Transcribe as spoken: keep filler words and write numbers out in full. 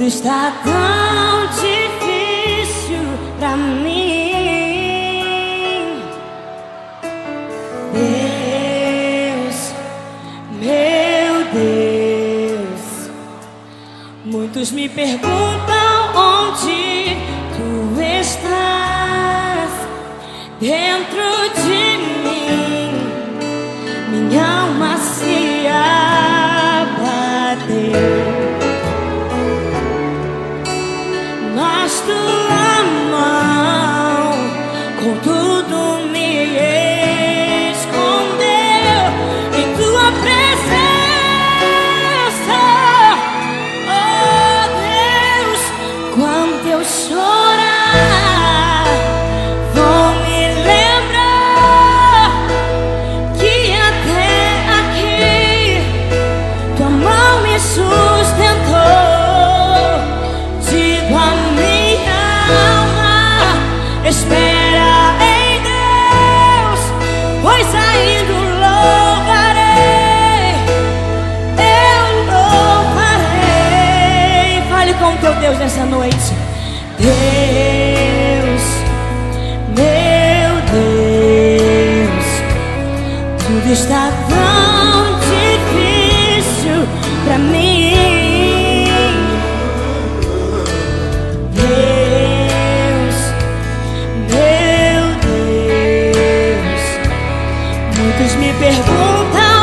está tão difícil pra mim. Deus, meu Deus, muitos me perguntam onde tu estás. Dentro de mim, minha alma se abateu. Mas tua mão com tudo me escondeu em tua presença. Oh Deus, quando eu chorar, vou me lembrar que até aqui tua mão me sustentou. Espera em Deus, pois ainda o louvarei, eu louvarei. Fale com o teu Deus nessa noite. Deus, meu Deus, tudo está tão difícil pra mim. Muitos me perguntam